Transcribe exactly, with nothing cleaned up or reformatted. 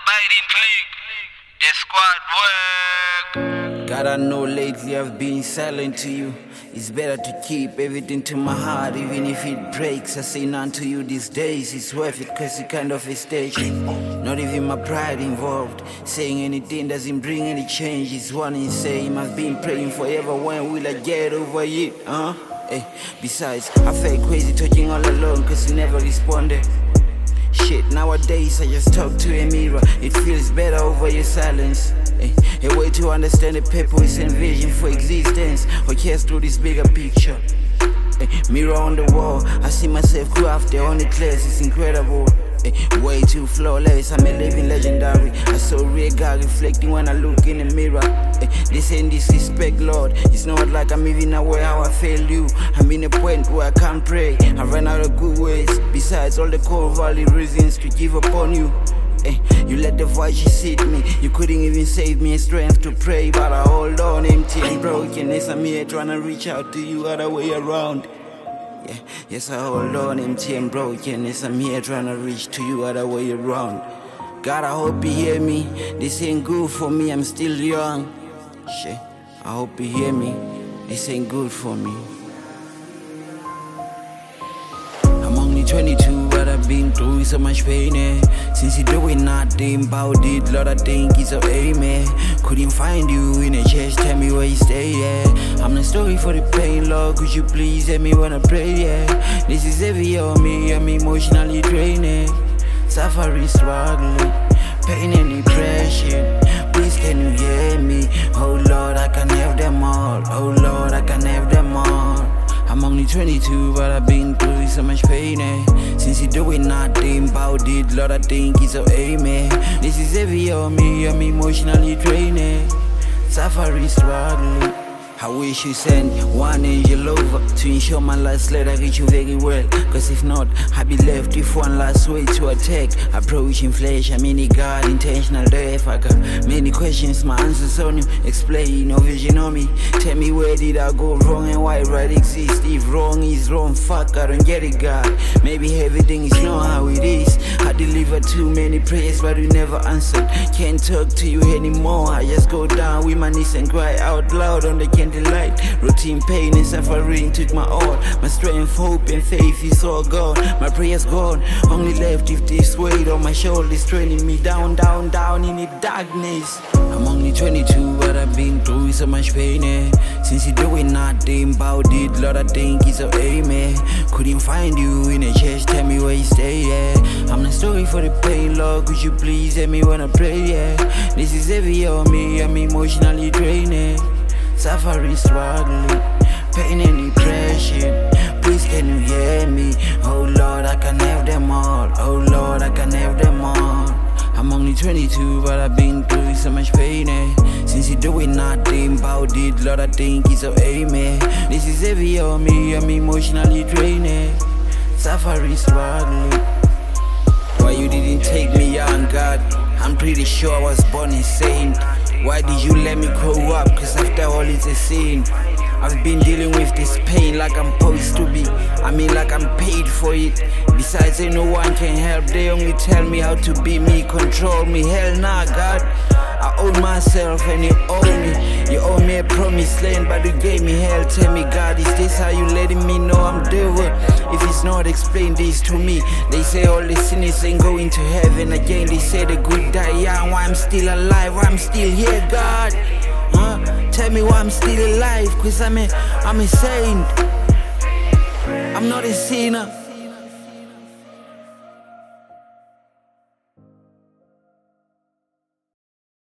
Biden click, the squad work. God, I know lately I've been silent to you. It's better to keep everything to my heart, even if it breaks. I say none to you these days. It's worth it, cause it's kind of a stage. Not even my pride involved. Saying anything doesn't bring any change. It's one and same. I've been praying forever. When will I get over it? Huh? Hey. Besides, I felt crazy talking all alone, cause you never responded. Shit, nowadays I just talk to a mirror. It feels better over your silence. Ay, a way to understand the purpose and vision for existence, or cares through this bigger picture. Ay, mirror on the wall, I see myself craft the only class, it's incredible. Ay, way too flawless, I'm a living legendary. I saw real God reflecting when I look in the mirror. Ay, this ain't disrespect, Lord. It's not like I'm even aware how I failed you. I'm in a point where I can't pray. I ran out of good ways. Besides all the core valid reasons to give up on you. Ay, you let the voices hit me. You couldn't even save me strength to pray, but I hold on, empty and broken. Yes, I'm here trying to reach out to you other way around. Yeah, yes, I hold on, empty and broken. Yes, I'm here trying to reach to you other way around. God, I hope you hear me. This ain't good for me, I'm still young. Shit, I hope you hear me. This ain't good for me. I'm only twenty-two, but I've been through so much pain, eh? Since you doing nothing about it, Lord, I think it's a amen. Couldn't find you in a church, tell me where you stay, yeah. I'm not sorry for the pain, Lord, could you please help me when I pray, yeah. This is heavy on me, I'm emotionally draining. Suffering, struggling, pain and depression. Please can you hear me? Oh Lord, I can have them all. Oh Lord, I can have them all. I'm only twenty-two, but I've been through so much pain, eh? Since you doing nothing about it, Lord, I think it's a amen. This is heavy on me, I'm emotionally draining. Suffering, struggling. I wish you send one angel over to ensure my last letter reach you very well. Cause if not, I'll be left with one last way to attack. Approaching flesh, I mean God, intentional death. I got many questions, my answers on you. Explain your vision on me. Tell me where did I go wrong and why right exists. If wrong is wrong, fuck, I don't get it, God. Maybe everything is not how it is. I delivered too many prayers, but you never answered. Can't talk to you anymore. I just go down with my knees and cry out loud on the candlelight. Routine pain and suffering took my all. My strength, hope and faith is all gone. My prayers gone, only left with this weight on my shoulders, training me down, down, down in the darkness. I'm only twenty-two, but I've been through so much pain, eh? Since you doing nothing about it, Lord, I think it's a amen. Couldn't find you in a church, tell me where you stay, yeah. I'm not sorry for the pain, Lord, could you please help me when I pray, yeah. This is heavy on me, I'm emotionally draining. Suffering, struggling, pain and depression. Please can you hear me? Oh Lord, I can have them all. Oh Lord, I can have them all. I'm only twenty-two, but I've been through so much pain, eh? Since you doing nothing about it, Lord, I think it's a amen. This is heavy on me, I'm emotionally draining. Suffering, struggling. Why you didn't take me young, God? I'm pretty sure I was born insane. Why did you let me grow up? Cause after all it's a sin. I've been dealing with this pain like I'm supposed to be. I mean like I'm paid for it. Besides, ain't no one can help. They only tell me how to be me, control me. Hell nah, God. I own myself and you owe me. You owe me a promised land, but you gave me hell. Tell me, God, is this how you letting me know I'm doing? If it's not, explain this to me. They say all the sinners ain't going to heaven. Again, they say the good die young. Why I'm still alive, why I'm still here, God? Huh? Tell me why I'm still alive, cause I'm a, I'm a saint. I'm not a sinner.